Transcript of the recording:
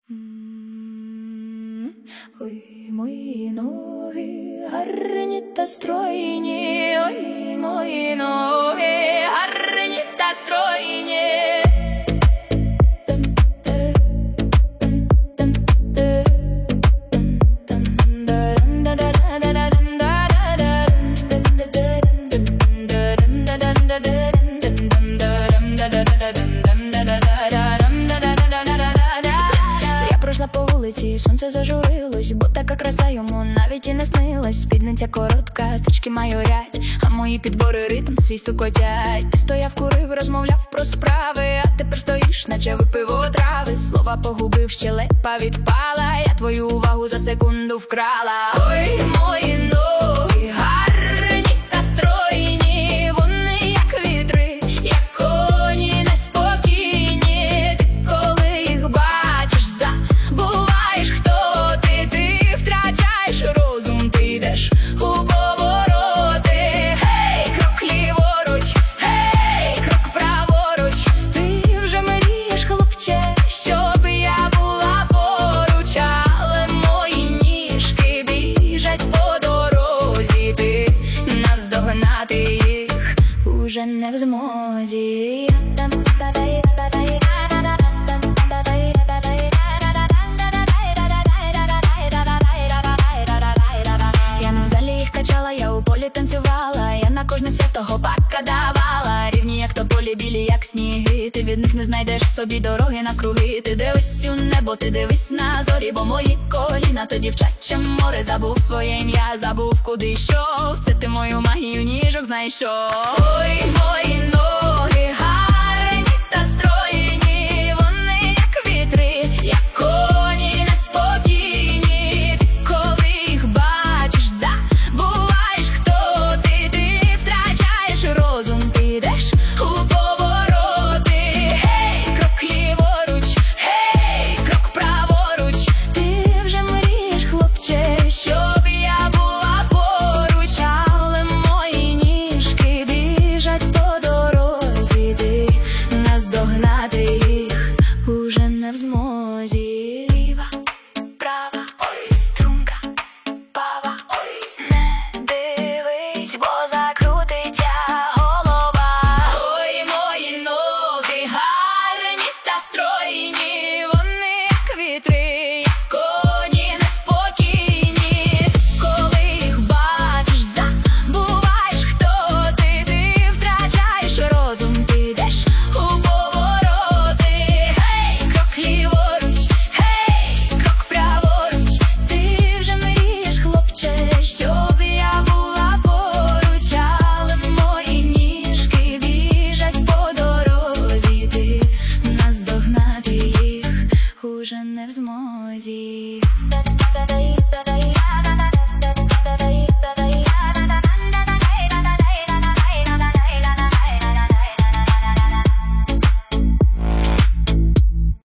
Ой, мої ноги гарні та стройні, ой, мої ноги гарні та стройні. По вулиці сонце зажурилось, бо така краса йому навіть і не снилась. Спідниця коротка, стрічки майорять, а мої підбори ритм свій стукотять. Ти стояв, курив, розмовляв про справи, а тепер стоїш, наче випив отрави. Слова погубив, щелепа відпала, я твою увагу за секунду вкрала. Ой, мої ноги гарні та стройні, вони як вітри, як коні неспокійні. Ти коли їх бачиш, забуваєш, хто ти, ти втрачаєш розум, ти йдеш у повороти. Гей, крок ліворуч, гей, крок праворуч, ти вже мрієш, хлопче, щоб я була поруч, але мої ніжки біжать по дорозі, ти наздогнати їх уже не в змозі. Я не в залі їх качала, я у полі танцювала, я на кожне свято гопака давала. Рівні як тополі, білі як сніги, ти від них не знайдеш собі дороги навкруги. Ти дивись у небо, ти дивись на зорі, бо мої коліна то дівчаче море. Забув своє ім'я, забув куди йшов, це ти мою магію ніжок знайшов. Ой, мої ноги гарні та стройні, вони як вітри, як коні неспокійні. Ти коли їх бачиш, забуваєш, хто ти, ти втрачаєш розум, ти йдеш у повороти. Гей, крок ліворуч, гей, крок праворуч, ти вже мрієш, хлопче, щоб я була поруч, але мої ніжки біжать по дорозі, ти наздогнати їх уже не в змозі. Ліва, права, ой, струнка, пава, ой, не дивись, бо закрутиться голова. Ой, мої ноги гарні та стройні, вони як вітри, як коні неспокійні. Ти коли їх бачиш, забуваєш, хто ти, ти втрачаєш розум, ти йдеш у повороти. Гей, крок ліворуч, гей, крок праворуч, ти вже мрієш, хлопче, щоб я була поруч, але мої ніжки біжать по дорозі, ти наздогнати їх уже не в змозі.